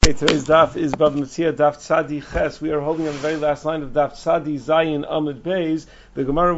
Okay, today's daf is Bava Metzia Daf Tzadi Ches. We are holding on the very last line of Daf Tzadi Zayin Amud Beis. The Gemara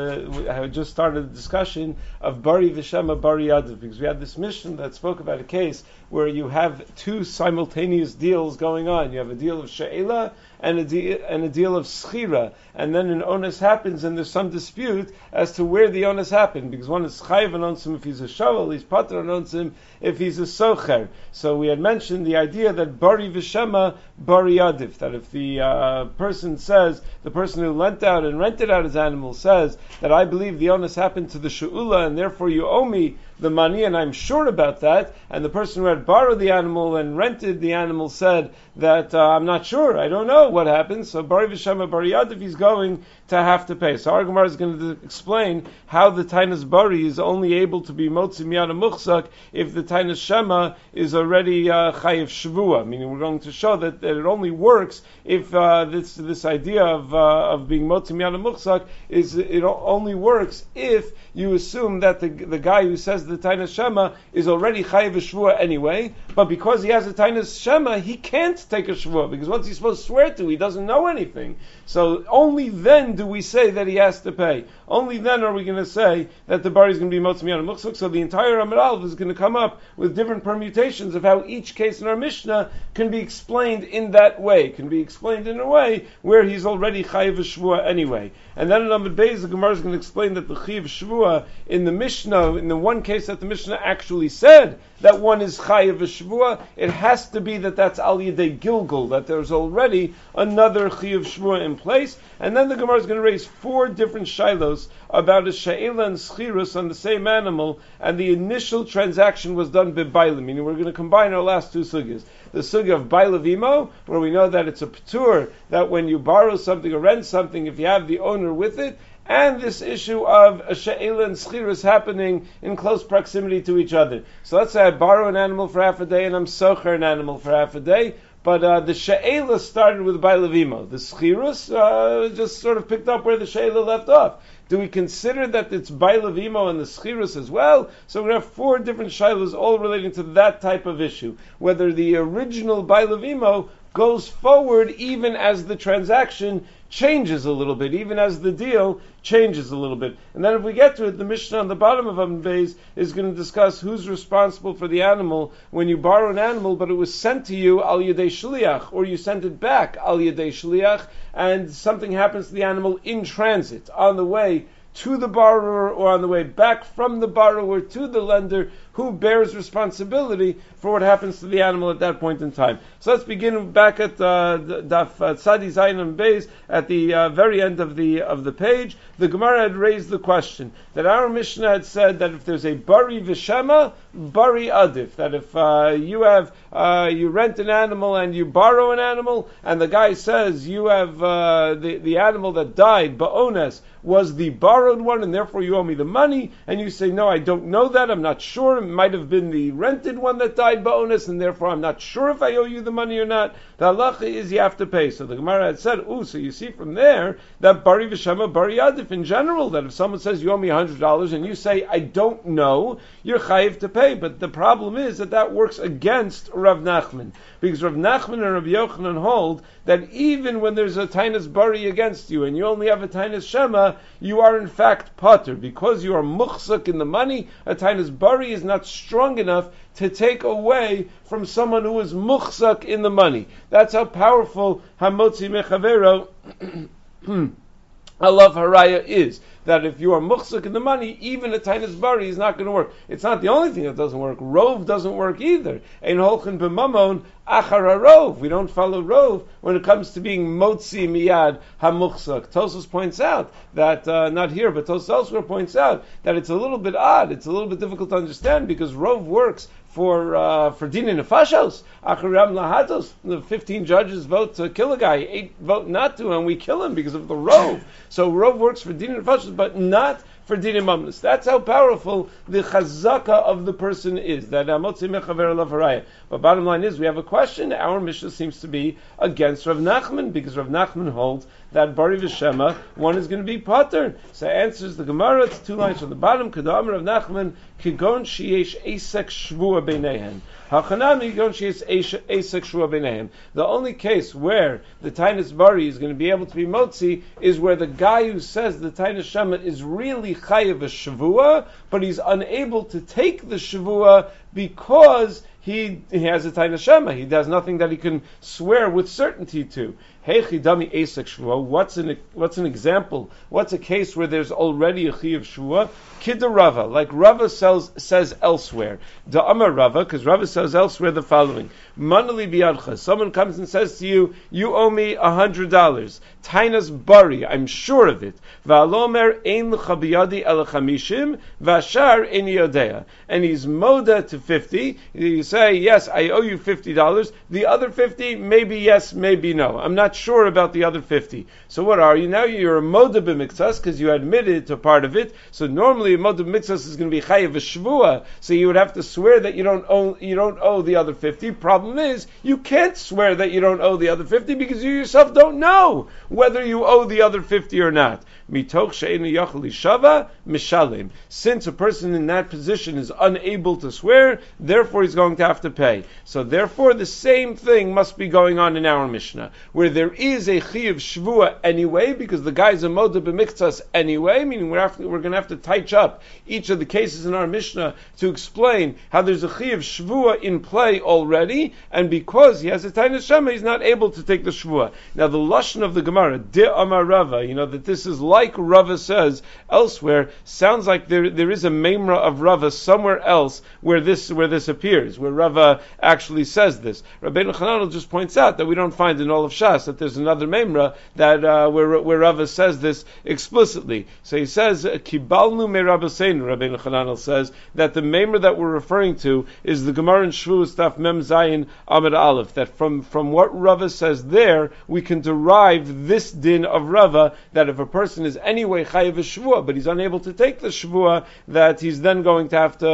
had just started a discussion of Bari V'Shema Bari Yadav, because we had this mission that spoke about a case where you have two simultaneous deals going on. You have a deal of She'ela and a deal of Schira, and then an onus happens and there's some dispute as to where the onus happened, because one is Chayiv on Onsim if he's a Shovel, he's Pater on Onsim if he's a Socher. So we had mentioned the idea that Bari V'Shema Bari Yadav, that if the person says, the person who lent out and rented out his animal says that I believe the onus happened to the She'ula and therefore you owe me the money and I'm sure about that, and the person who had borrowed the animal and rented the animal said that I'm not sure, I don't know what happened, so Bari V'Shema Bari Yadav, he's going to have to pay. So our Gemara is going to explain how the Tainas Bari is only able to be Motzi Miyad Muchzak if the Tainas Shema is already Chayiv Shvua, meaning we're going to show that it only works if this idea of being Motzi Miyad Muchzak it only works if you assume that the guy who says the Tainas Shema is already Chayiv Shvua anyway, but because he has a Tainas Shema, he can't take a Shvua, because once he's supposed to swear to, he doesn't know anything. So only then do we say that he has to pay. Only then are we going to say that the Bari is going to be Motzi Miyad Muchzak. So the entire Amud Aleph is going to come up with different permutations of how each case in our Mishnah can be explained in that way, can be explained in a way where he's already Chayiv Shvua anyway. And then in Amud Beis, the Gemara is going to explain that the Chayiv Shvua in the Mishnah, in the one case that the Mishnah actually said that one is Chayiv Shvua, it has to be that that's Al Yedei Gilgul, that there's already another Chayiv Shvua in place. And then the Gemara is going to raise four different shilos about a She'ela and Schirus on the same animal, and the initial transaction was done b'Baila, meaning we're going to combine our last two sugyas. The sugya of Baila Vimo, where we know that it's a P'tur, that when you borrow something or rent something, if you have the owner with it, and this issue of a she'ela and schirus happening in close proximity to each other. So let's say I borrow an animal for half a day and I'm socher an animal for half a day, but the she'ela started with Bailavimo. The schirus just sort of picked up where the she'ela left off. Do we consider that it's Bailavimo and the schirus as well? So we're going to have four different shilas all relating to that type of issue. Whether the original Bailavimo goes forward even as the transaction changes a little bit, even as the deal changes a little bit. And then if we get to it, the Mishnah on the bottom of Amud Beis is going to discuss who's responsible for the animal when you borrow an animal, but it was sent to you al yedei shliach, or you sent it back al yedei shliach, and something happens to the animal in transit, on the way to the borrower or on the way back from the borrower to the lender. Who bears responsibility for what happens to the animal at that point in time? So let's begin back at Daf Tzadi Zayin Amud Beis at the very end of the page. The Gemara had raised the question that our Mishnah had said that if there's a Bari V'Shema, Bari Adif, that if you rent an animal and you borrow an animal, and the guy says you have the animal that died, Ba'ones, was the borrowed one, and therefore you owe me the money, and you say, no, I don't know that, I'm not sure, it might have been the rented one that died Ba'ones, and therefore I'm not sure if I owe you the money or not. The halacha is you have to pay. So the Gemara had said, so you see from there that Bari V'Shema Bari Adif in general, that if someone says you owe me $100 and you say I don't know, you're chayiv to pay. But the problem is that works against Rav Nachman, because Rav Nachman and Rav Yochanan hold that even when there's a Tainas Bari against you and you only have a Tainas Shema, you are in fact pater, because you are muchzak in the money. A Tainas Bari is not strong enough to take away from someone who is muchzak in the money. That's how powerful Hamotzi Mechavero Alav Haraya is. That if you are muchzak in the money, even a Tainas Bari is not going to work. It's not the only thing that doesn't work. Rov doesn't work either. Ein holchen b'mamon achar harov. We don't follow Rov when it comes to being motzi miyad hamuchzak. Tosfos points out that, not here, but Tosfos elsewhere points out that it's a little bit odd, it's a little bit difficult to understand, because Rov works for Dina Nefashos, Acharam Lahatos. The 15 judges vote to kill a guy, 8 vote not to, and we kill him because of the Rov. So Rov works for Dina Nefashos, but not for Dina Mamnus. That's how powerful the chazaka of the person is. That Amotzi Mechaver Alav Haraya. But bottom line is, we have a question. Our Mishnah seems to be against Rav Nachman, because Rav Nachman holds that Bari V'Shema, one is going to be pater. So answers the Gemara, it's 2 lines from the bottom. Kadam Rav Nachman, Kigon Sheyesh Esek Shvua Beinehen. Hachanami Gonshis Esek Shua B'neim. The only case where the Tainus Bari is going to be able to be motzi is where the guy who says the Tainus Shema is really chayiv a shavua, but he's unable to take the shavua because he has a Tainus Shema. He does nothing that he can swear with certainty to. Heichi dami esek shvua. What's an example? What's a case where there's already a chiyuv shvua? Kidda Rava, like Rava says elsewhere. Da Amar Rava, because Rava says elsewhere the following: Manali biyadcha. Someone comes and says to you, "You owe me $100. Tainas bari, I'm sure of it. Va'alomer ein l'cha biyadi el chamishim, v'ashar ein yodea." And he's moda to 50. You say, "Yes, I owe you $50. The other 50, maybe yes, maybe no. I'm not sure about the other 50. So what are you now? You're a moda b'miktsas because you admitted to part of it. So normally a moda b'miktsas is going to be chayiv v'shvua. So you would have to swear that you don't owe the other 50. Problem is, you can't swear that you don't owe the other 50 because you yourself don't know whether you owe the other 50 or not. Mitoch she'enu yachol lishava mishalim. Since a person in that position is unable to swear, therefore he's going to have to pay. So therefore the same thing must be going on in our Mishnah, where there is a chiyuv shvua anyway, because the guy's a moda b'miktsas anyway, meaning we're going to have to touch up each of the cases in our Mishnah to explain how there's a chiyuv shvua in play already, and because he has a tainus shema, he's not able to take the shvua. Now the lashon of the Gemara, de amar Rava, that this is like Rava says elsewhere, sounds like there is a memra of Rava somewhere else where this appears, where Rava actually says this. Rabbeinu Chananel just points out that we don't find in all of Shas that there's another memra that where Rava says this explicitly. So he says, Kibalnu me Rabbeinu, Rabbeinu Chananel says that the memra that we're referring to is the Gemara in Shavuos Daf Mem Zayin Amud Aleph, that from what Rava says there, we can derive this din of Rava, that if a person is anyway chayiv shvua, but he's unable to take the shvua, that he's then going to have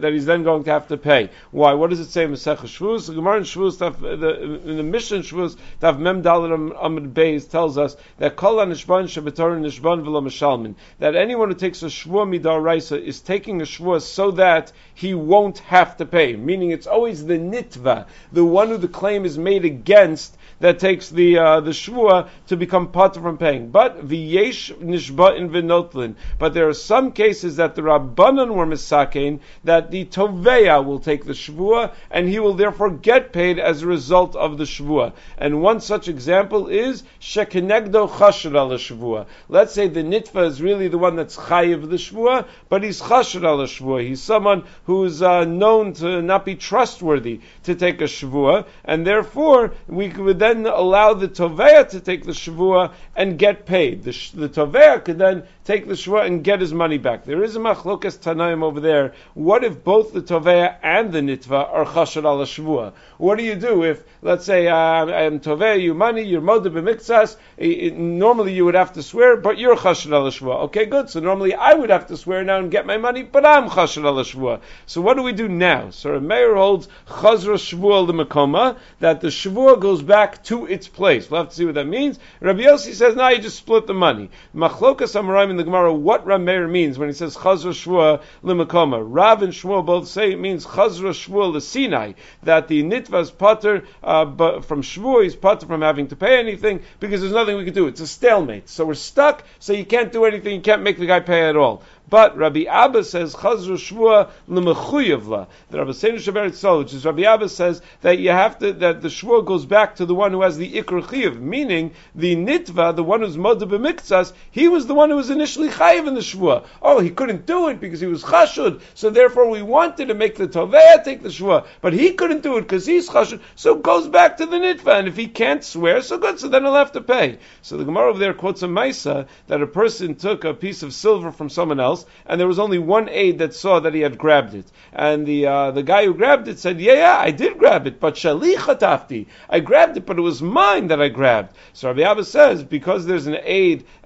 to pay. Why? What does it say in Masechah Shavuos? The Gemara in Shavuos, in the Mishnah in Shavuos, Tav Mem Dalet Amud Beis tells us that Kol HaNishban Shebetorah Nishban V'lo Mishalmin, that anyone who takes a shvua midaraisa is taking a shvua so that he won't have to pay. Meaning, it's always the nitva, the one who the claim is made against, that takes the shvua to become patur from paying. But v'yesh nishba'in v'notlin. But there are some cases that the Rabbanan were misakein, that the toveya will take the shvua, and he will therefore get paid as a result of the shvua. And one such example is shekenegdo chashur al shvua. Let's say the nitva is really the one that's chayiv the shvua, but he's chashur al shvua. He's someone who's known to not be trustworthy to take a shvua, and therefore we would then allow the toveya to take the shvua and get paid. The toveya could then take the shvua and get his money back. There is a machlokas tanaim over there. What if both the toveya and the nitva are chashur al shvua? What do you do if, let's say, I'm toveya you money, you're moda b'miktsas, normally you would have to swear, but you're chashur al shvua. Okay, good. So normally I would have to swear now and get my money, but I'm chashur al shvua. So what do we do now? So a mayor holds chazra shvua l'makoma, that the shvua goes back to its place. We'll have to see what that means. Rabbi Yossi says, no, you just split the money. Machlokas Amoraim in the Gemara, what Rameir means when he says Chazra Shvua L'Makoma. Rav and Shmuel both say it means Chazra Shvua L'Sinai, that the nitva is pater, but from Shvua he's pater from having to pay anything, because there's nothing we can do. It's a stalemate. So we're stuck, so you can't do anything, you can't make the guy pay at all. But Rabbi Abba says Chazru Shvua l'mechuyev la. The Rabbi Seinu Sheberetz Yisrael, which is Rabbi Abba says that you have to, that the shvua goes back to the one who has the ikr chiyev, meaning the nitva, the one who's moda b'miktsas, he was the one who was initially chayiv in the shvua. Oh, he couldn't do it because he was chashud, so therefore we wanted to make the toveya take the shvua, but he couldn't do it because he's chashud, so it goes back to the nitva, and if he can't swear, so good, so then he'll have to pay. So the Gemara over there quotes a Maisa that a person took a piece of silver from someone else, and there was only one aide that saw that he had grabbed it. And the guy who grabbed it said, yeah, I did grab it, but shali chatafti. I grabbed it, but it was mine that I grabbed. So Rabbi Abba says, because there's an aide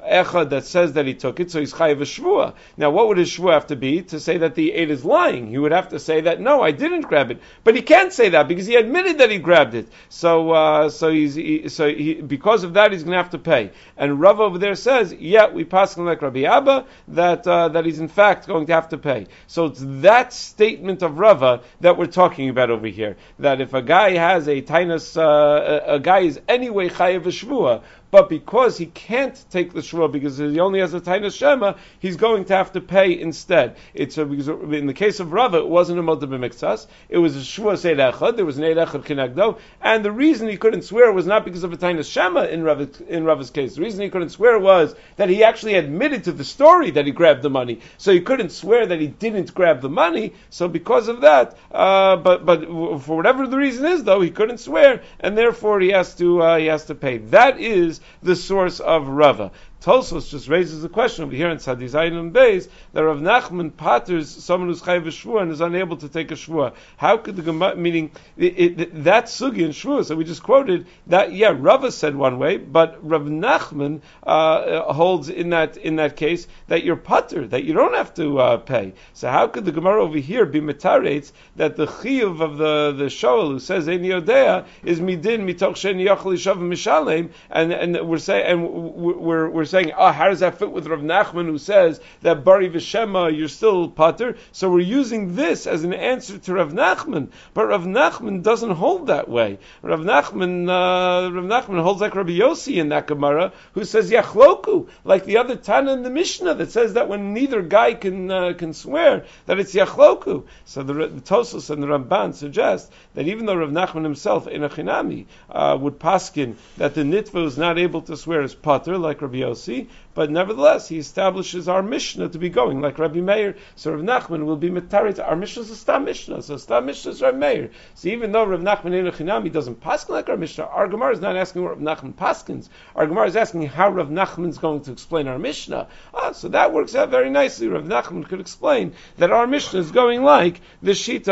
echad that says that he took it, so he's chayiv a shvua. Now, what would his shvua have to be to say that the aid is lying? He would have to say that no, I didn't grab it, but he can't say that because he admitted that he grabbed it. So because of that, he's going to have to pay. And Rav over there says, yeah, we pass like Rabbi Abba that he's in fact going to have to pay. So it's that statement of Rava that we're talking about over here. That if a guy has a tainus, a guy is anyway chayev a shvua, but because he can't take the shvua because he only has a tainus shema, he's going to have to pay instead. Because in the case of Rava, it wasn't a moda b'miktsas, it was a shvua seid echad, there was an eid echad kinagdo, and the reason he couldn't swear was not because of a tainus shema in Rava's case. The reason he couldn't swear was that he actually admitted to the story that he grabbed the money, so he couldn't swear that he didn't grab the money. So because of that, but for whatever the reason is, though, he couldn't swear, and therefore he has to pay. That is the source of Rava. Tosfos just raises the question over here in Tzadi Zayin and Beis that Rav Nachman patters someone who's chayiv a shvua and is unable to take a shvua. How could the Gemara, meaning that sugi in shvua? So we just quoted that. Yeah, Rava said one way, but Rav Nachman holds in that case that you're patter, that you don't have to pay. So how could the Gemara over here be metaretz that the chiyuv of the shoel who says Ein Yodea is midin mitoch she'en yachal yishav mishalem, and we're saying, how does that fit with Rav Nachman who says that Bari V'Shema, you're still pater? So we're using this as an answer to Rav Nachman. But Rav Nachman doesn't hold that way. Rav Nachman holds like Rabbi Yossi in that Gemara, who says Yachloku, like the other Tana in the Mishnah that says that when neither guy can swear, that it's Yachloku. So the Tosfos and the Ramban suggest that even though Rav Nachman himself in a Chinami would paskin that the nitva is not able to swear as pater, like Rabbi Yossi, but nevertheless, he establishes our Mishnah to be going like Rabbi Meir. So Rav Nachman will be metarit. Our Mishnah is a Stam Mishnah, so Stam Mishnah is Rabbi Meir. So even though Rav Nachman in Chinami doesn't paskin like our Mishnah, our Gemara is not asking what Rav Nachman paskins. Our Gemara is asking how Rav Nachman is going to explain our Mishnah. So that works out very nicely. Rav Nachman could explain that our Mishnah is going like the Shita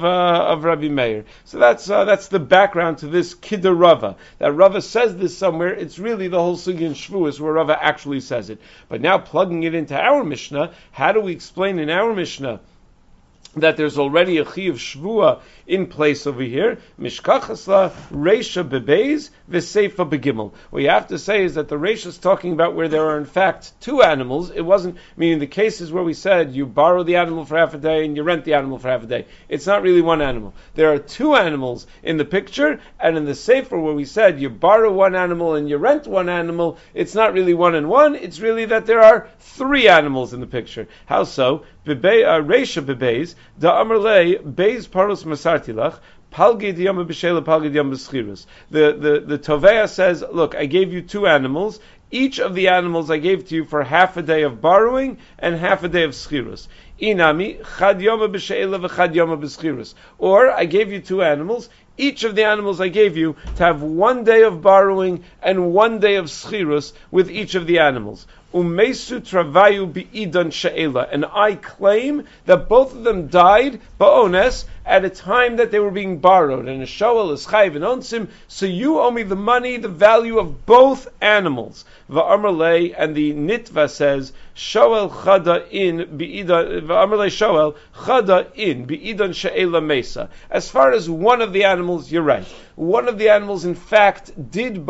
of Rabbi Meir. So that's the background to this Kidder Rava. That Rava says this somewhere. It's really the whole sugi in Shvuas where Rava actually says it. But now plugging it into our Mishnah, how do we explain in our Mishnah that there's already a chi of shvua in place over here? Mishkachasla reisha bebeis v'seifa begimel. What you have to say is that the reisha is talking about where there are in fact two animals. It wasn't meaning the cases where we said you borrow the animal for half a day and you rent the animal for half a day. It's not really one animal. There are two animals in the picture, and in the sefer where we said you borrow one animal and you rent one animal, it's not really one and one. It's really that there are three animals in the picture. How so? Reisha bebeis da amarlei beis paros masartilach palgid yom b'shela palgid yom b'schirus. The Tovea says, look, I gave you two animals. Each of the animals I gave to you for half a day of borrowing and half a day of schirus. Inami chad yom b'shela v'chad yom b'schirus. Or I gave you two animals. Each of the animals I gave you to have 1 day of borrowing and 1 day of schirus with each of the animals. Umesu travayu bi'idan she'ela. And I claim that both of them died, ba'ones, at a time that they were being borrowed. And a shoel is chayv and onsim, so you owe me the money, the value of both animals. Va'amarlei, and the nitva says, shoel chada in bi'idan, va'amarlei shoel chada in bi'idan she'ela mesa. As far as one of the animals, you're right. One of the animals, in fact, did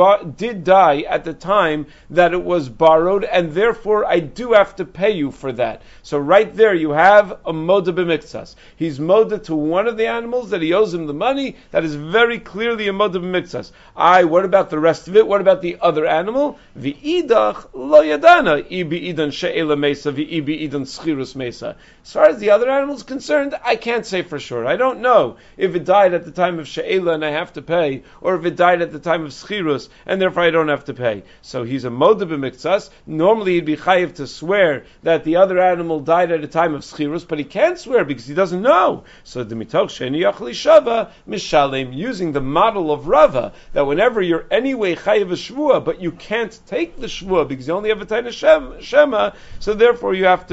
die at the time that it was borrowed, and therefore I do have to pay you for that. So right there you have a moda b'miktsas. He's moda to one of the animals that he owes him the money. That is very clearly a moda b'miktsas. What about the rest of it? What about the other animal? V'idach lo yadana ibi idan she'ela mesa v'ibi idan schirus mesa. As far as the other animal is concerned, I can't say for sure. I don't know if it died at the time of she'ela and I have to pay, or if it died at the time of schirus and therefore I don't have to pay. So he's a moda b'miktsas. Normally he'd be chayiv to swear that the other animal died at a time of schirus, but he can't swear because he doesn't know. So the mitoch sheni yachli shava mishalem, using the model of Rava, that whenever you're anyway chayiv a shvua, but you can't take the shvua because you only have a taina shema, so therefore you have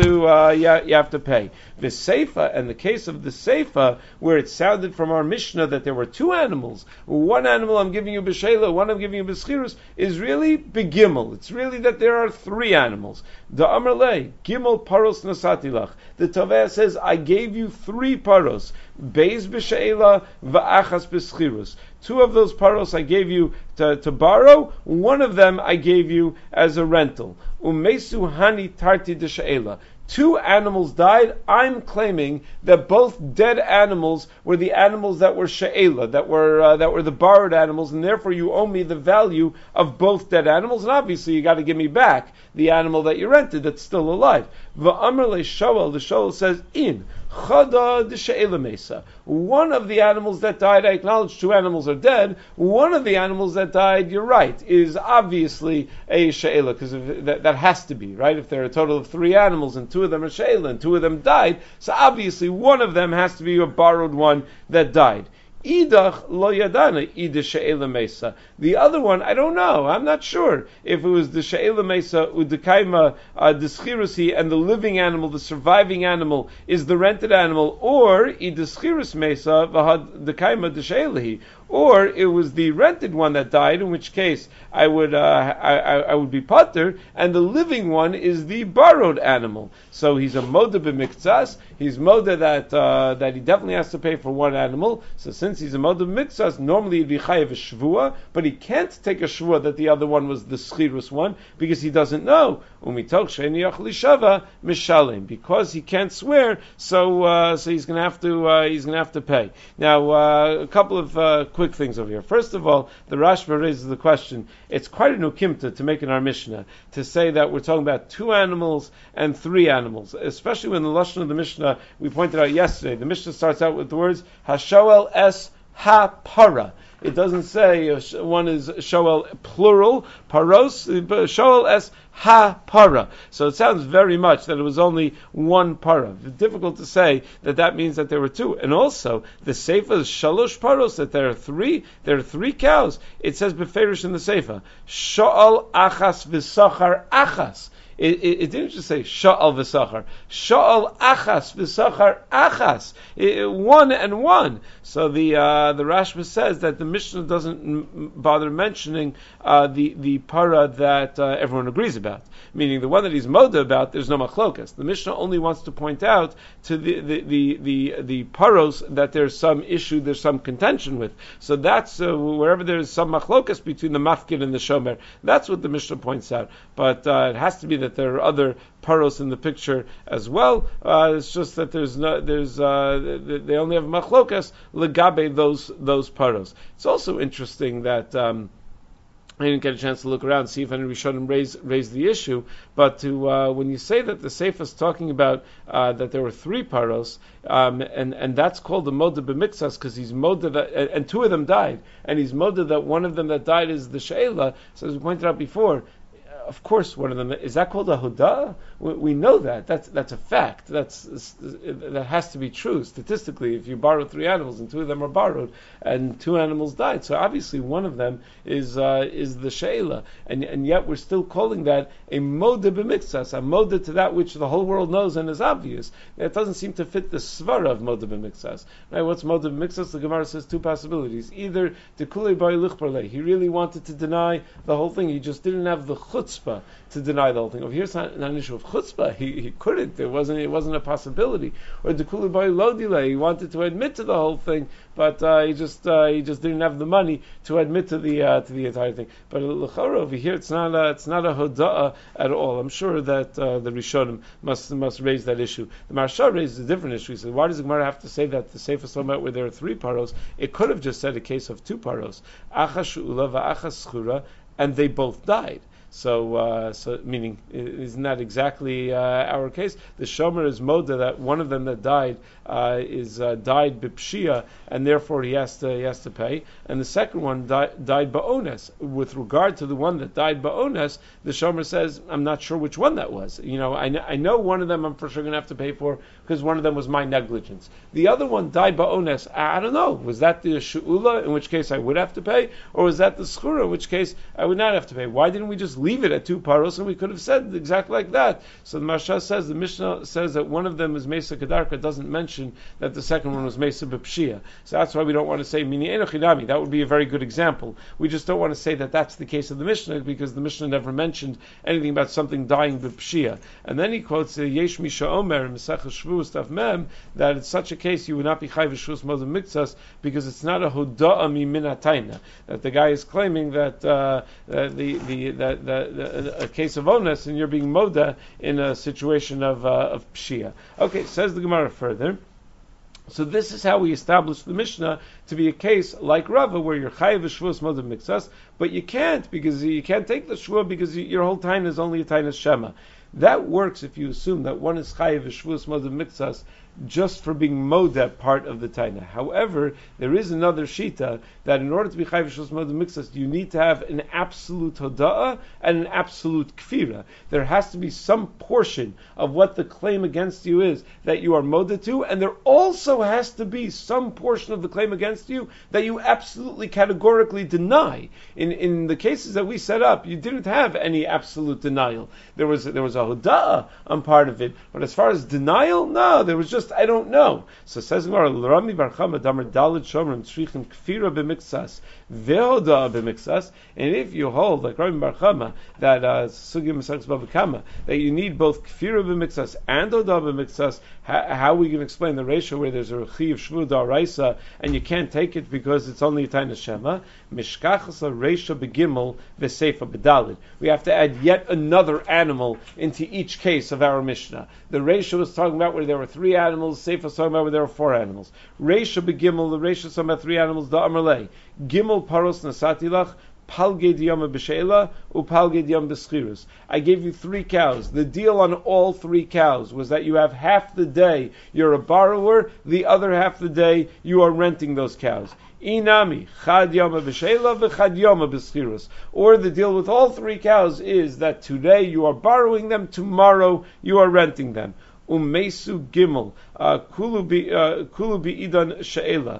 to pay. The seifa, and the case of the seifa, where it sounded from our Mishnah that there were two animals, one animal I'm giving you b'sheila, one I'm giving you b'schirus, is really begimel. It's really that there are three animals. The Amrle, Gimel paros nasati lach. The Taveh says, I gave you three paros. Beis b'sheila, va'achas b'schirus. Two of those paros I gave you to borrow, one of them I gave you as a rental. Umesu hani tarti de she'ela. Two animals died. I'm claiming that both dead animals were the animals that were she'ela, that were the borrowed animals, and therefore you owe me the value of both dead animals, and obviously you got to give me back the animal that you rented that's still alive. V'amr le shoel, the shoel says, in chada de she'ela mesa. One of the animals that died, I acknowledge two animals are dead. One of the animals that died, you're right, is obviously a she'ela, because that has to be, right? If there are a total of three animals and two of them are she'ela and two of them died, so obviously one of them has to be a borrowed one that died. Idach lo yadana ida she'ela mesa. The other one, I don't know. I'm not sure if it was the she'ela mesa udekaima deschirus and the living animal, the surviving animal, is the rented animal, or ideschirus mesa v'had dekaima deshe'elahi, or it was the rented one that died, in which case I would be pater, and the living one is the borrowed animal. So he's a moda b'miktsas. He's moda that he definitely has to pay for one animal. So since he's a moda b'miktsas, normally he'd be chayav a shvua, but he can't take a shvua that the other one was the schirus one because he doesn't know. Umitoch she'eni yachli shava mishalim, because he can't swear. So he's going to have to pay. Now a couple of quick things over here. First of all, the Rashba raises the question. It's quite a nukimta to make in our Mishnah to say that we're talking about two animals and three animals, especially when the lashon of the Mishnah we pointed out yesterday. The Mishnah starts out with the words Hashoel es ha-para. It doesn't say one is shoel plural, paros, shoel es ha-para. So it sounds very much that it was only one para. It's difficult to say that means that there were two. And also, the Seifa is shalosh paros, that there are three cows. It says beferish in the Seifa, shoel achas v'sachar achas. It didn't just say sha'al v'sachar. Sha'al achas v'sachar achas. One and one. So the Rashba says that the Mishnah doesn't bother mentioning the para that everyone agrees about. Meaning the one that he's moda about, there's no machlokas. The Mishnah only wants to point out to the paros that there's some issue, there's some contention with. So that's wherever there's some machlokas between the mafkid and the shomer. That's what the Mishnah points out. But it has to be that there are other paros in the picture as well. It's just that they only have machlokas legabe those paros. It's also interesting that I didn't get a chance to look around and see if any Rishonim raised the issue, but when you say that the Sefer is talking about that there were three paros, and that's called the moda b'miktsas because he's moda that, and two of them died, and he's moda that one of them that died is the she'ela. So as we pointed out before, of course, one of them is that called a huda? We know that. That's a fact. That has to be true statistically. If you borrow three animals and two of them are borrowed, and two animals died, so obviously one of them is the she'ela, and yet we're still calling that a moda b'miktsas, a moda to that which the whole world knows and is obvious. It doesn't seem to fit the svara of moda b'miktsas. Right? What's moda b'miktsas? The Gemara says two possibilities. Either dekulei bar lichbarle, he really wanted to deny the whole thing. He just didn't have the chutzpah to deny the whole thing. Over here, it's not an issue of chutzpah. He couldn't. It wasn't a possibility. Or dekulu by lodile. He wanted to admit to the whole thing, but he just didn't have the money to admit to the entire thing. But l'chara over here, it's not a hoda'ah at all. I'm sure that the Rishonim must raise that issue. The Maharsha raises a different issue. He said, why does the Gemara have to say that the Sefer Somat where there are three paros? It could have just said a case of two paros, achas shu'ula va'achas schura, and they both died. So meaning, isn't that exactly our case? The shomer is moda that one of them that died died b'pshia, and therefore he has to pay. And the second one died ba'ones. With regard to the one that died ba'ones, the shomer says, I'm not sure which one that was. I know one of them I'm for sure going to have to pay for because one of them was my negligence. The other one died ba'ones. I don't know. Was that the shu'ula, in which case I would have to pay, or was that the schura, in which case I would not have to pay? Why didn't we just leave it at 2 paros, and we could have said exactly like that. So the Maharsha says, the Mishnah says that one of them is Mesa Kedarka, doesn't mention that the second one was Mesa B'Pshia. So that's why we don't want to say Mini Enochinami. That would be a very good example. We just don't want to say that that's the case of the Mishnah, because the Mishnah never mentioned anything about something dying B'Pshia. And then he quotes Yesh Misha Omer, Mesech Shvuos Daf Mem, that in such a case you would not be Chai V'Shvuos Modem Miktsas, because it's not a Hoda'a Miminatayna. That the guy is claiming that a case of onus, and you're being moda in a situation of pshia. Okay, says the Gemara further. So this is how we establish the Mishnah to be a case like Rava, where you're chayav v'shvuos modem mixas, but you can't, because you can't take the shvua because your whole taina is only a taina shema. That works if you assume that one is chayav v'shvuos modem mixas just for being modeh part of the taina. However, there is another shita that in order to be chayav v'shvuos modem mixas, you need to have an absolute hoda'ah and an absolute kfira. There has to be some portion of what the claim against you is that you are modeh to, and there also has to be some portion of the claim against you that you absolutely categorically deny. In the cases that we set up, you didn't have any absolute denial. There was a hoda'ah on part of it, but as far as denial, no, there was just I don't know. So says Gemara, L'Rami Bar Chama Damar Dalet Shomrim Tzrichim Kfira b'Mixas Ve'Hoda'ah b'Mixas. And if you hold like Rami Bar Chama that Sugya Masachs Bava Kama that you need both Kfira b'Mixas and Hoda'ah b'Mixas, how we can explain the ratio where there's a Rechi of Shvu Da'araisa and you can't take it because it's only a Taina Shema? Mishkachas a Reisha b'Gimel v'Seifa b'Dalid. We have to add yet another animal into each case of our Mishnah. The ratio was talking about where there were 3 animals. Seifa was talking about where there were 4 animals. Reisha b'Gimel, the ratio is talking about 3 animals. Da Amarlei Gimel Paros Nasatilach Palged Yom B'Sheila Upalged Yom B'Schirus. I gave you 3 cows. The deal on all 3 cows was that you have half the day you're a borrower, the other half the day you are renting those cows. Inami Chad Yom B'Sheila v'Chad Yom B'Schirus. Or the deal with all 3 cows is that today you are borrowing them, tomorrow you are renting them. Umesu Gimel Kulu Idan She'ela.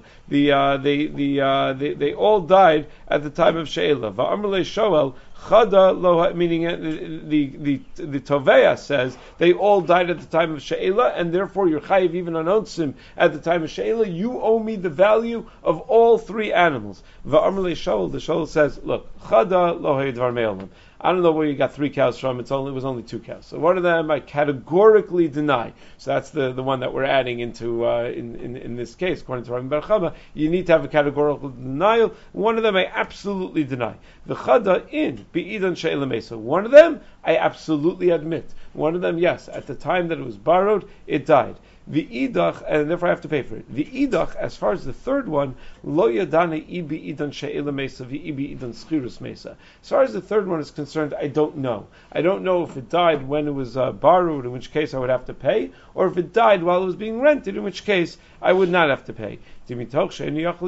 They all died at the time of She'ela. Va'amrle Shoel Chada Lo, meaning the Toveya says they all died at the time of She'ela, and therefore you're chayiv even on Onsim at the time of She'ela. You owe me the value of all 3 animals. Va'amrle Shoel, the Shoel says, look, Chada Lo Ha'idvar Me'olam. I don't know where you got 3 cows from. It was only 2 cows. So one of them I categorically deny. So that's the one that we're adding into in this case, according to Rabbi Bar Chama. You need to have a categorical denial. One of them I absolutely deny. The chada in be'idan she'ela mesa. One of them I absolutely admit. One of them, yes, at the time that it was borrowed, it died. The idach, and therefore I have to pay for it. The idach, as far as the third one, lo yadane ibi idan she'ela mesa v'ibi idan schirus mesa. As far as the third one is concerned, I don't know. I don't know if it died when it was borrowed, in which case I would have to pay, or if it died while it was being rented, in which case I would not have to pay. Since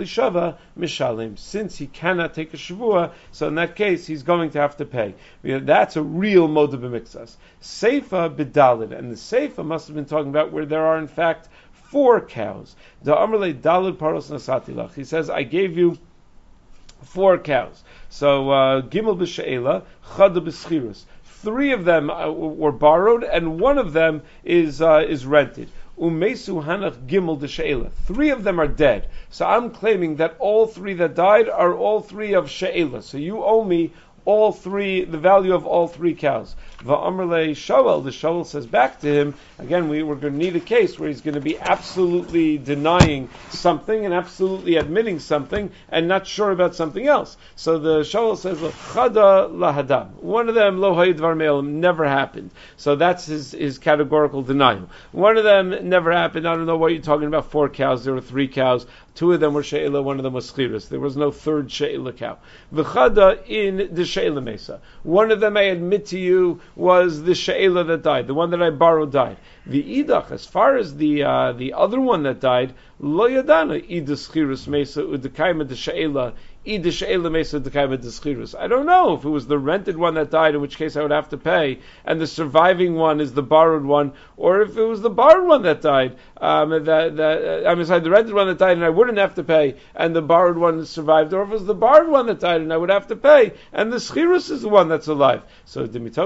he cannot take a shavua, so in that case he's going to have to pay. That's a real moda b'mixas. Seifa b'dalid, and the seifa must have been talking about where there are in fact 4 cows. The Amrle dalid paros nasatilach. He says, I gave you 4 cows. So gimel b'she'ela, chada b'schirus. 3 of them were borrowed, and 1 of them is rented. Umesu hanach gimel de she'ela. 3 of them are dead. So I'm claiming that all 3 that died are all 3 of she'ela. So you owe me all 3, the value of all 3 cows. Va'amrle Shoel, the Shoel says back to him, again, we're going to need a case where he's going to be absolutely denying something and absolutely admitting something and not sure about something else. So the Shoel says, Chada lahadam. One of them, lo ha'idvar me'olam, never happened. So that's his categorical denial. One of them never happened. I don't know what you're talking about. 4 cows, there were 3 cows. 2 of them were she'ela, 1 of them was schirus. There was no third she'ela cow. V'chada in the she'ela mesa. One of them, I admit to you, was the she'ela that died. The one that I borrowed died. The idach, as far as the other one that died, lo yadana idus schirus mesa udekaima de she'ela I don't know if it was the rented one that died, in which case I would have to pay, and the surviving one is the borrowed one, or if it was the borrowed one that died, the rented one that died and I wouldn't have to pay, and the borrowed one survived, or if it was the borrowed one that died and I would have to pay, and the schirus is the one that's alive. So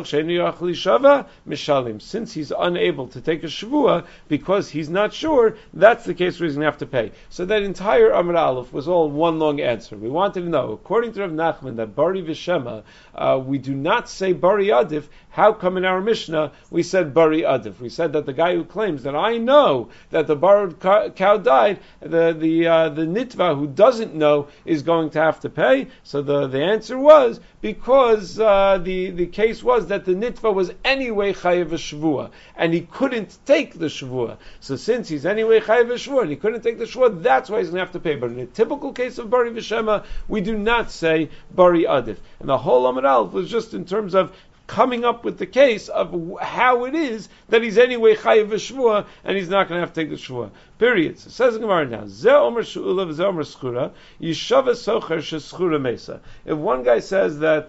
since he's unable to take a shvua because he's not sure, that's the case where he's going to have to pay. So that entire Amud Aleph was all one long answer. We wanted to know, according to Rav Nachman, that Bari V'Shema, we do not say Bari Adif. How come in our Mishnah we said Bari Adif? We said that the guy who claims that I know that the borrowed cow died, the nitva who doesn't know is going to have to pay. So the answer was because the case was that the nitva was anyway chayiv shvua and he couldn't take the shvua. So since he's anyway chayiv shvua and he couldn't take the shvua, that's why he's going to have to pay. But in a typical case of Bari V'Shema, we do not say Bari Adif. And the whole Amud Aleph was just in terms of coming up with the case of how it is that he's anyway chayiv v'shvua and he's not going to have to take the shvua. Period. So it says in Gemara now, Ze omer she'ula v'ze omer schura, yishava socher she'schura mesa. If one guy says that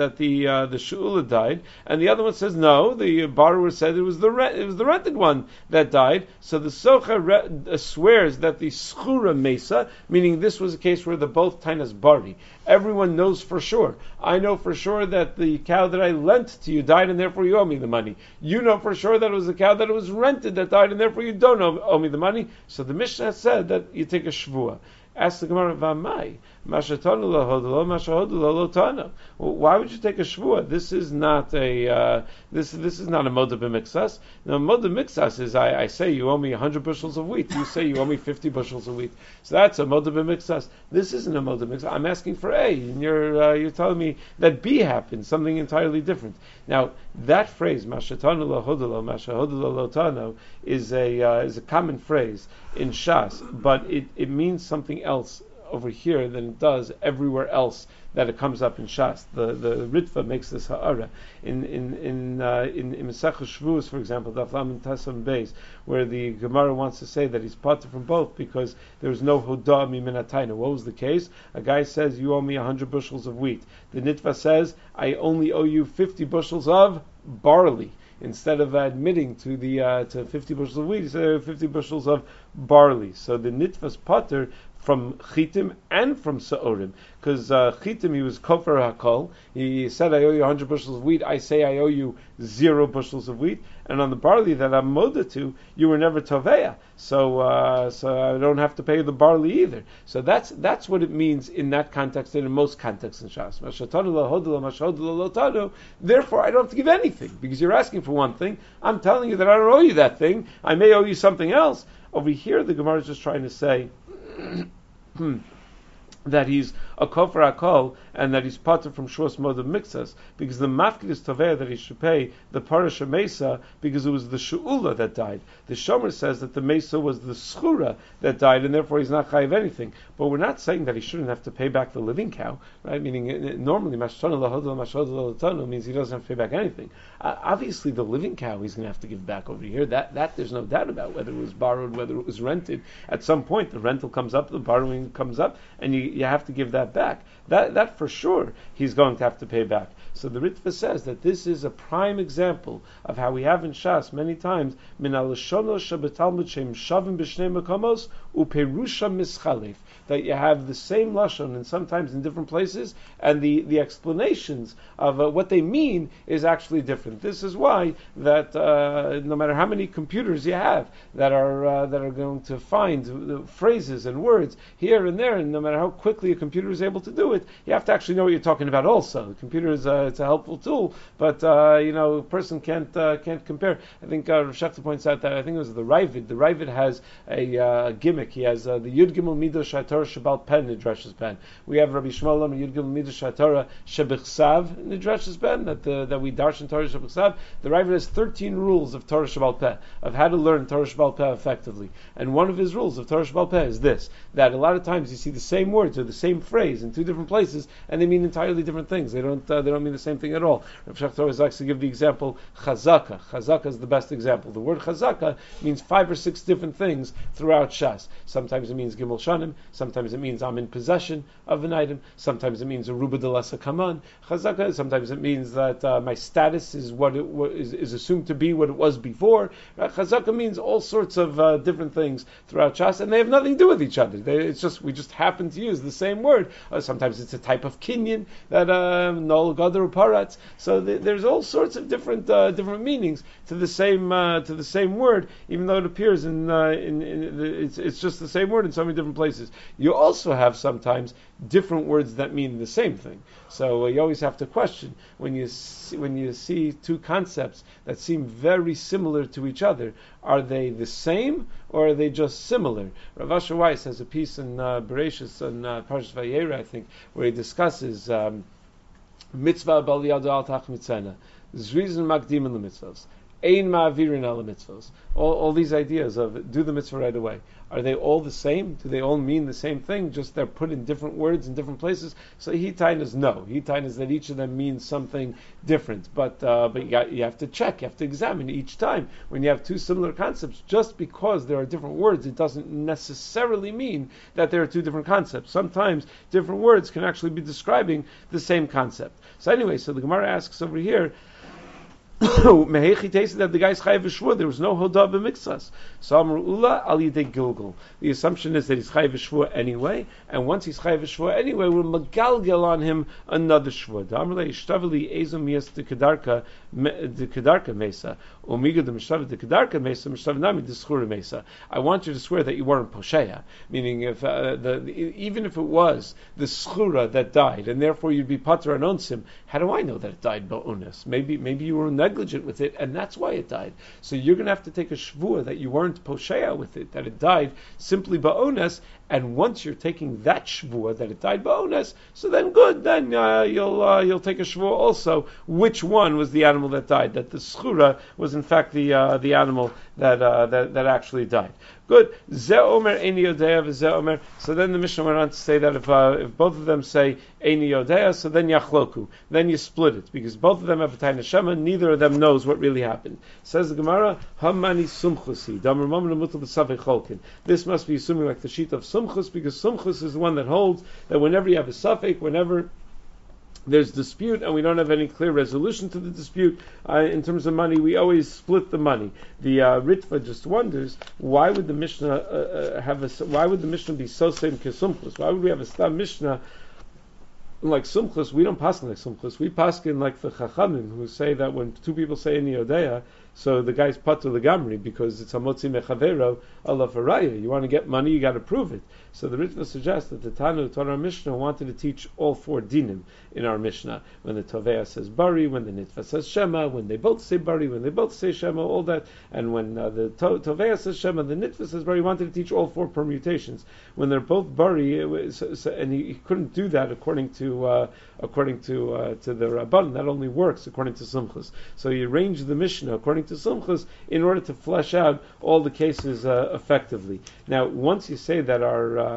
the she'ula died, and the other one says no, the borrower said it was the rented one that died, so the socher swears that the schura mesa, meaning this was a case where the both tainas bari. Everyone knows for sure. I know for sure that the cow that I lent to you died and therefore you owe me the money. You know for sure that it was a cow that it was rented that died and therefore you don't owe me the money. So the Mishnah said that you take a shvua. Ask the Gemara, V'amai, mashatanu lahodelo, mashahodelo lotano. Why would you take a shvua? This is not a this is not a moda b'mixas. Now, moda b'mixas is I say you owe me 100 bushels of wheat. You say you owe me 50 bushels of wheat. So that's a moda b'mixas. This isn't a moda b'mixas. I'm asking for A, and you're telling me that B happened, something entirely different. Now that phrase, mashatanu lahodelo, mashahodelo lotano, is a common phrase in Shas, but it means something else over here than it does everywhere else that it comes up in Shas. The Ritva makes this ha'ara in Masechah Shvuos, for example, Daf Lamed Tasam Beis, where the Gemara wants to say that he's parted from both because there was no hodah miminatayna. What was the case? A guy says, you owe me 100 bushels of wheat. The Nitva says, I only owe you 50 bushels of barley. Instead of admitting to to 50 bushels of wheat, he said 50 bushels of barley. So the Nitva's pater from chitim and from sa'orim, because chitim he was kofer hakol. He said, I owe you 100 bushels of wheat. I say I owe you 0 bushels of wheat. And on the barley that I'm moda to, you were never toveya. So I don't have to pay the barley either. So that's what it means in that context and in most contexts in Shas. Therefore, I don't have to give anything because you're asking for one thing. I'm telling you that I don't owe you that thing. I may owe you something else. Over here, the Gemara is just trying to say that he's a kofar akol and that he's pater from shuas mod of mixas because the mafkid is toveh that he should pay the parasha mesa because it was the shu'ula that died. The shomer says that the mesa was the schura that died and therefore he's not chayiv anything. But we're not saying that he shouldn't have to pay back the living cow, right? Meaning normally mashtana lahodol mashodol latano means he doesn't have to pay back anything. Obviously, the living cow he's going to have to give back over here. That there's no doubt about whether it was borrowed, whether it was rented. At some point, the rental comes up, the borrowing comes up, and you have to give that back. That for sure he's going to have to pay back. So the Ritva says that this is a prime example of how we have in Shas many times min al-shono shabetalmud shem shavim b'shnei makamos uperusha mischalef, that you have the same lashon and sometimes in different places, and the explanations of what they mean is actually different. This is why that no matter how many computers you have that are going to find phrases and words here and there, and no matter how quickly a computer is able to do it, you have to actually know what you're talking about. Also, the computer is it's a helpful tool, but a person can't compare. I think Rav Shechter points out that I think it was the Ravid. The Ravid has a gimmick. He has the Yud Gimel Midos Shator Shabal Pen Nidrash's Pen. We have Rabbi Shmuel Yud Gimel Midos Shator Shebichsav Nidrash's Pen that we darshan Torah Shebichsav. The Ravid has 13 rules of Torah Shabal Peh, of how to learn Torah Shabal Peh effectively. And one of his rules of Torah Shabal Peh is this: that a lot of times you see the same words or the same phrase in two different places, and they mean entirely different things. They don't mean the same thing at all. Rav Shechter always likes to give the example chazaka. Chazaka is the best example. The word chazaka means 5 or 6 different things throughout Shas. Sometimes it means gimel shanim, sometimes sometimes it means I'm in possession of an item, sometimes it means a ruba de lasa kaman. Chazaka, sometimes it means that my status is what it is assumed to be what it was before. Chazaka means all sorts of different things throughout Shas, and they have nothing to do with each other. It's just we just happen to use the same word. Sometimes it's a type of kinyan that nol gadar paratz. So there's all sorts of different meanings to the same word, even though it appears it's just the same word in so many different places. You also have sometimes different words that mean the same thing. So you always have to question when you see two concepts that seem very similar to each other. Are they the same or are they just similar? Rav Asher Weiss has a piece in Bereshis on Parshas Vayera, I think, where he discusses mitzvah bal yad al tach mitzvah, zrizin makdim in the mitzvahs. Ein ma'avirin ala mitzvahs. All these ideas of do the mitzvah right away. Are they all the same? Do they all mean the same thing? Just they're put in different words in different places? So Hitain is no. Hitain is that each of them means something different. But you have to check, you have to examine each time. When you have two similar concepts, just because there are different words, it doesn't necessarily mean that there are two different concepts. Sometimes different words can actually be describing the same concept. So anyway, so the Gemara asks over here, Mehechi tasted that the guy's chayav v'shvua. There was no hodah b'miktzas. So Amar Ula al yidei gilgul. The assumption is that he's chayav v'shvua anyway, and once he's chayav v'shvua anyway, we'll magalgel on him another shvua. Amar le'ishtaveli ezom yes de kedarka mesa, umiga de mishtaveli de kedarka mesa, mishtaveli nami de schura mesa. I want you to swear that you weren't posheya, meaning if even if it was the schura that died, and therefore you'd be pater anonsim. How do I know that it died ba'unas? Maybe you were negligent with it, and that's why it died. So you're going to have to take a shvua that you weren't posheya with it, that it died simply ba'ones, and once you're taking that shvua that it died ba'ones, so then good, then you'll take a shvua also. Which one was the animal that died? That the schura was in fact the animal that actually died. Good. Ze omer eini yodea v'ze omer. So then the Mishnah went on to say that if both of them say eini yodea, so then yachloku. Then you split it because both of them have a taina shema. Neither of them knows what really happened. Says the Gemara, Hamani sumchusi. Damar mamre mutal b'savei cholkin. This must be assuming like the sheet of sumchus, because sumchus is the one that holds that whenever you have a suffix, whenever there's dispute and we don't have any clear resolution to the dispute in terms of money, we always split the money. The Ritva just wonders why would the Mishnah why would the Mishnah be so same kesumchus? Why would we have a stam Mishnah like sumchus? We don't paskin like sumchus. We paskin like the Chachamim, who say that when two people say any odeya, so the guy's patur legamri because it's hamotzi mechavero alav haraya. You want to get money, you got to prove it. So the Ritva suggests that the Tanu taught our Mishnah wanted to teach all four dinim in our Mishnah. When the Tovea says bari, when the Nitva says Shema, when they both say bari, when they both say Shema, all that. And when the Tovea says Shema, the Nitva says bari, he wanted to teach all four permutations. When they're both bari, and he couldn't do that according to the Rabban. That only works according to Sumchus. So he arranged the Mishnah according to Sumchus in order to flesh out all the cases effectively. Now, once you say that our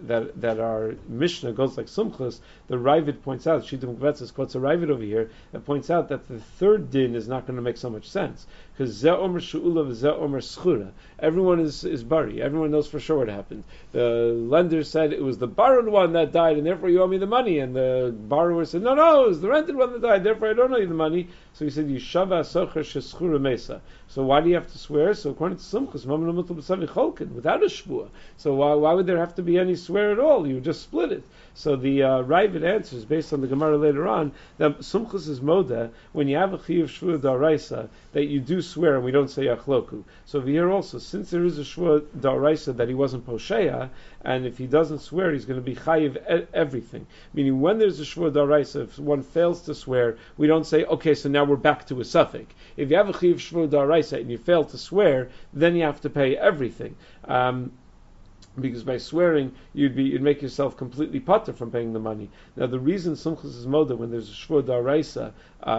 Mishnah goes like Sumchus, the Ravid points out, Shittim Kvetzes quotes a Ravid over here, that points out that the third din is not going to make so much sense. Because Zeh Omer Shu'ula v'Zeh Omer Schura. Everyone is bari. Everyone knows for sure what happened. The lender said it was the borrowed one that died, and therefore you owe me the money. And the borrower said, no, it was the rented one that died, therefore I don't owe you the money. So he said, Yishava Socher Sheschura Mesa. So why do you have to swear? So according to Sumchus, without a shvua. So why would there have to be any swear at all? You would just split it. So the Ravid answers, based on the Gemara later on, that Sumchus is moda, when you have a chiyuv shvua daraisa, that you do swear and we don't say achloku. So over here also, since there is a shvua daraisa that he wasn't posheya, and if he doesn't swear, he's going to be chayiv everything. Meaning, when there's a shvua daraisa, if one fails to swear, we don't say, okay, so now we're back to a suffix. If you have a chiyuv shvua daraisa and you fail to swear, then you have to pay everything. Because by swearing, you'd make yourself completely pater from paying the money. Now, the reason Sumchus is moda when there's a shvur daraisa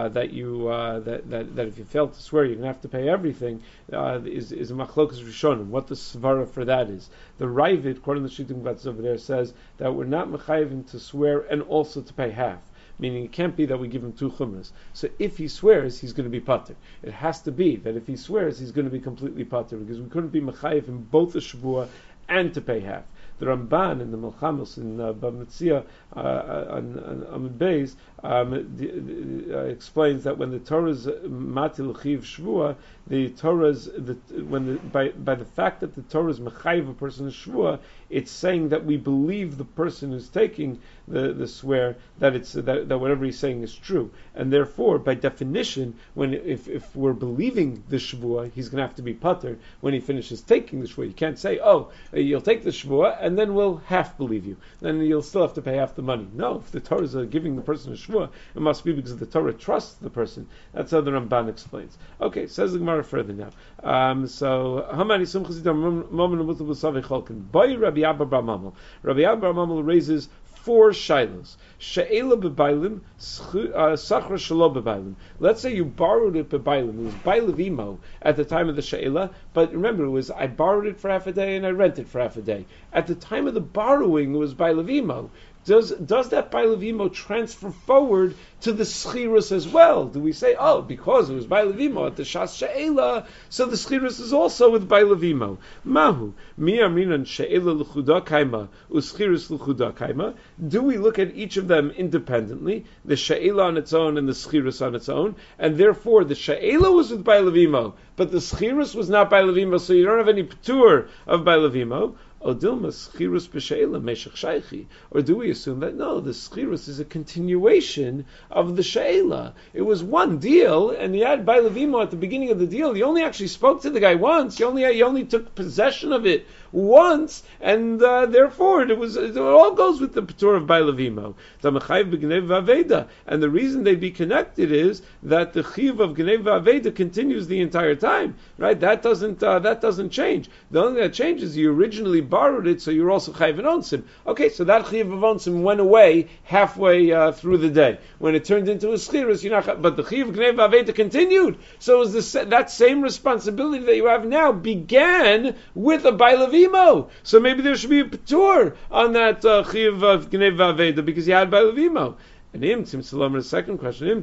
that if you fail to swear, you're going to have to pay everything is a machlokas rishonim. What the svara for that is? The Ravid, according to the Shittim Kvetzes over there, says that we're not mechayivim to swear and also to pay half. Meaning it can't be that we give him two chumras. So if he swears, he's going to be pater. It has to be that if he swears, he's going to be completely pater, because we couldn't be mechayiv in both the shvua and to pay half. the Ramban in the Melchamos in Bamitzia on Amud Beis explains that when the Torah's matil chiv shvua, the Torah's by the fact that the Torah's mechayiv a person is shvua, it's saying that we believe the person who's taking the swear that it's that whatever he's saying is true, and therefore by definition, if we're believing the shvua, he's going to have to be pater when he finishes taking the shvua. You can't say, oh, you'll take the shvua and then we'll half believe you. Then you'll still have to pay half the money. No, if the Torah is giving the person a shvua, it must be because the Torah trusts the person. That's how the Ramban explains. Okay, says the Gemara further now. So Hamani Sumchas Idam Moment of Mutabul Cholkin. By Rabbi Abba Bar Mamel. Rabbi Abba Bar Mamel raises 4 shilos. She'ela bebailim, sachra shelo bebailim. Let's say you borrowed it bebailim. It was bailevimo at the time of the she'ela, but remember, it was I borrowed it for half a day and I rented for half a day. At the time of the borrowing, it was bailevimo. Does that bailevimo transfer forward to the schirus as well? Do we say, oh, because it was bailevimo at the shas she'ela, so the schirus is also with bailevimo? Mahu mi aminan she'ela l'chuda kaima u'schirus l'chuda kaima? Do we look at each of them independently, the she'ela on its own and the schirus on its own, and therefore the she'ela was with bailevimo, but the schirus was not bailevimo, so you don't have any p'tur of bailevimo? Or do we assume that no, the schirus is a continuation of the she'ela? It was one deal, and he had bailevimo at the beginning of the deal. He only actually spoke to the guy once. He only took possession of it once, and therefore it all goes with the p'tur of bailevimo. And the reason they'd be connected is that the chiv of gnev v'aveda continues the entire time, right? That doesn't change. The only thing that changes is you originally borrowed it, so you're also chayiv and onsim. Okay, so that chayiv of onsim went away halfway through the day. When it turned into a schirus, you're not. But the chayiv of gnev v'aveda continued. So it was that same responsibility that you have now began with a bailevimo. So maybe there should be a p'tur on that chayiv of gnev v'aveda because you had bailevimo. And the second question,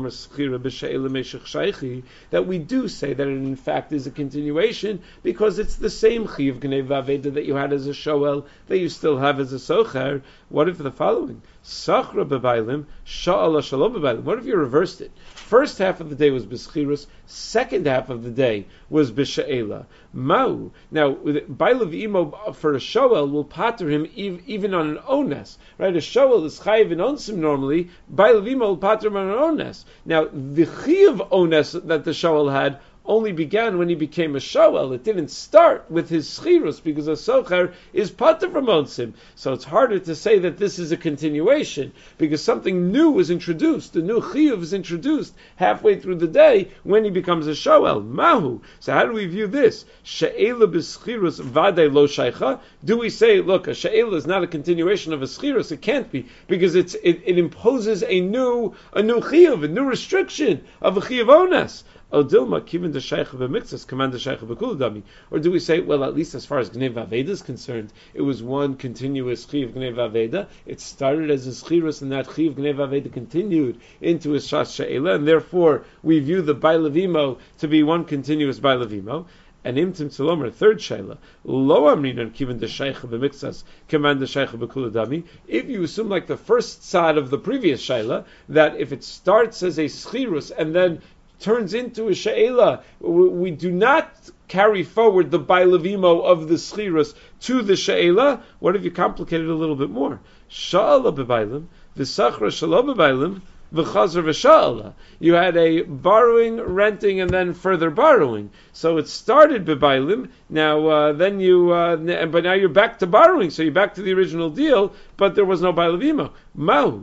that we do say that it in fact is a continuation because it's the same chiv gnev v'aveda that you had as a shoel that you still have as a socher. What if the following? Sachra b'bailim, sha'ala shalom b'bailim. What if you reversed it? First half of the day was b'schirus, second half of the day was b'sha'ela. Mau. Now, bailav imo for a shoel will pater him even on an ones. Right? A shoel is chayiv in onsim normally, bailav imo will pater him on an ones. Now, the chayiv ones that the shoel had only began when he became a shoel. It didn't start with his schirus because a socher is pater from onsim. So it's harder to say that this is a continuation because something new was introduced. The new chiyuv is introduced halfway through the day when he becomes a shoel. Mahu. So how do we view this? She'ela b'schirus vadei lo shaycha. Do we say, look, a she'ela is not a continuation of a schirus? It can't be because it imposes a new chiyuv, a new restriction of a chiyuv ones. Odilma, kiven the shaykh of a mixus, command the shaykh of a kuladami. Or do we say, well, at least as far as Gnev Aveda is concerned, it was one continuous chiv Gnev Aveda. It started as a schirus, and that chiv Gnev Aveda continued into a shas she'ela, and therefore we view the bailevimo to be one continuous bailevimo. And imtim tzelomer, third shaila, lo amrinan kiven the shaykh of a mixus, command the shaykh of a kuladami. If you assume like the first side of the previous shaila, that if it starts as a schirus and then turns into a she'ela, we do not carry forward the bailevimo of the schirus to the she'ela. What if you complicate it a little bit more? Sha'ala b'bailim, v'sachra shalom b'bailim, v'chazar v'sha'ala. You had a borrowing, renting, and then further borrowing. So it started b'bailim, now but now you're back to borrowing, so you're back to the original deal, but there was no bailevimo. Mahu.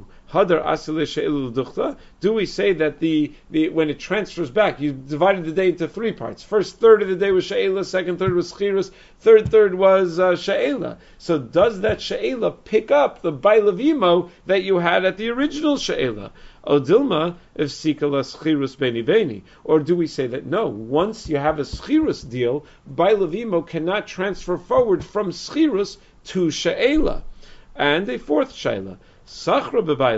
Do we say that the when it transfers back, you divided the day into 3 parts? First third of the day was she'ela, second third was schirus, third was she'ela. So does that she'ela pick up the bailevimo that you had at the original she'ela? Odilma if sikala schirus beni. Or do we say that no, once you have a schirus deal, bailevimo cannot transfer forward from schirus to she'ela? And a fourth she'ela. Sachra b'bailim,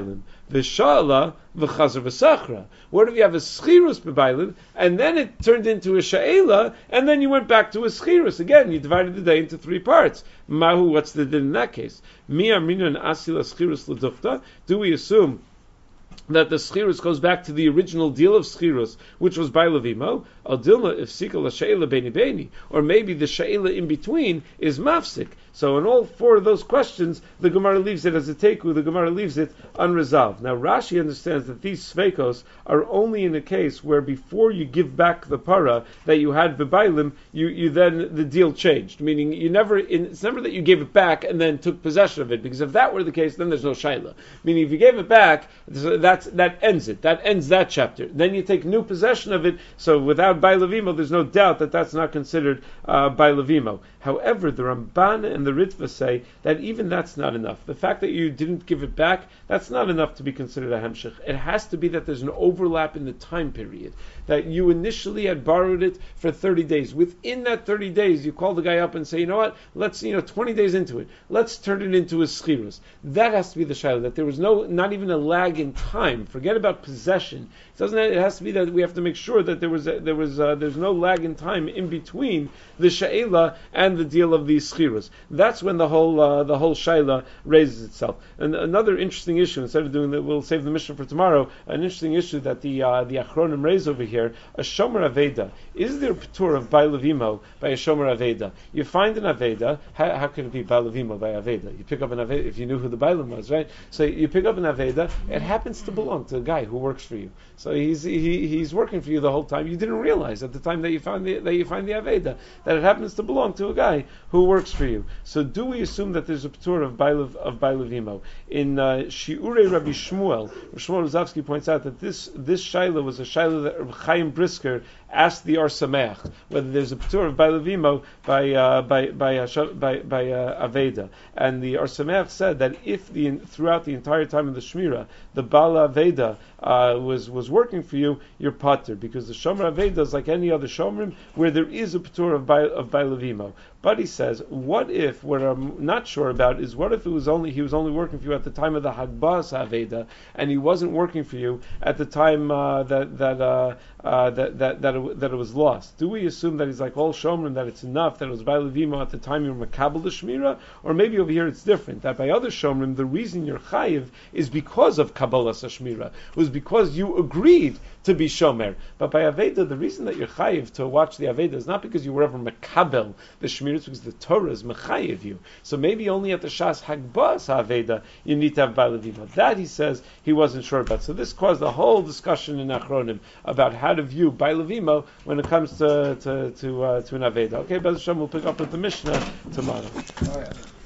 v'shala v'chazer v'sachra. What if you have a schirus b'bailin, and then it turned into a sha'ela, and then you went back to a schirus? Again, you divided the day into three parts. Mahu, what's the din in that case? Mi amrina and asila schirus l'dufta. Do we assume that the schirus goes back to the original deal of schirus, which was by Levimo, al dilma if sikal she'ela beni beni, or maybe the she'ela in between is mafsik. So in all four of those questions, the Gemara leaves it as a teku, the Gemara leaves it unresolved. Now Rashi understands that these sveikos are only in a case where before you give back the para that you had v'bailim, you then the deal changed. Meaning it's never that you gave it back and then took possession of it, because if that were the case, then there's no shaila. Meaning if you gave it back, that ends it. That ends that chapter. Then you take new possession of it, so without Bai Levimo, there's no doubt that that's not considered Bai Levimo. However, the Ramban and the Ritva say that even that's not enough. The fact that you didn't give it back, that's not enough to be considered a hemshech. It has to be that there's an overlap in the time period. That you initially had borrowed it for 30 days. Within that 30 days, you call the guy up and say, you know what, let's, 20 days into it, let's turn it into a schirus. That has to be the shayla, that there was not even a lag in time. Forget about possession. It has to be that we have to make sure that there's no lag in time in between the shayla and the deal of the schirus. That's when the whole shayla raises itself. And another interesting issue, instead of doing that, we'll save the mission for tomorrow. An interesting issue that the Achronim raise over here: a shomer aveda. Is there a patur of Bai Levimo by a shomer aveda? You find an aveda. How can it be Bai Levimo by aveda? You pick up an aveda if you knew who the Bailam was, right? So you pick up an aveda. It happens to belong to a guy who works for you. So he's working for you the whole time. You didn't realize at the time that you find the aveda that it happens to belong to a guy who works for you. So do we assume that there's a patur of Bai Levimo? In Shiurei Rabbi Shmuel Rozavsky points out that this shaila was a shaila that Reb Chaim Brisker asked the Or Sameach whether there's a patur of Bai Levimo by aveda, and the Or Sameach said that if throughout the entire time of the Shmira the Bala Aveda was working for you, you're patur, because the Shomer Aveda is like any other Shomerim where there is a patur of Bai Levimo. But he says, what if, what I'm not sure about is, what if he was only working for you at the time of the Hagbas Aveda, and he wasn't working for you at the time that it was lost? Do we assume that he's like all Shomrim, that it's enough that it was by Levimo at the time you were Makabel the Shmira? Or maybe over here it's different, that by other Shomrim the reason you're Chayiv is because of Kabbalah Shmira. It was because you agreed to be Shomer. But by Aveda, the reason that you're Chayiv to watch the Aveda is not because you were ever Makabel the Shmira, it's because the Torah is Mechayiv you. So maybe only at the Shas Hagbas Aveda you need to have Bai Levimo. That he says he wasn't sure about. So this caused a whole discussion in Achronim about how to view Bai Levimo when it comes to an Aveda. Okay, Bez Hashem, we'll pick up with the Mishnah tomorrow. Oh, yeah.